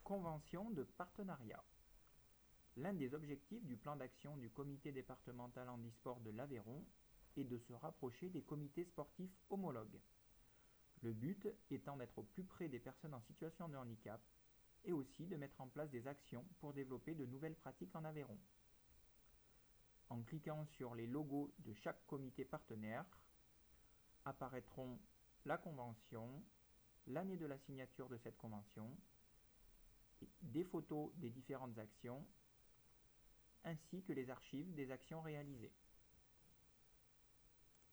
Convention de partenariat. L'un des objectifs du plan d'action du comité départemental handisport de l'Aveyron est de se rapprocher des comités sportifs homologues. Le but étant d'être au plus près des personnes en situation de handicap et aussi de mettre en place des actions pour développer de nouvelles pratiques en Aveyron. En cliquant sur les logos de chaque comité partenaire, apparaîtront la convention, l'année de la signature de cette convention, des photos des différentes actions, ainsi que les archives des actions réalisées.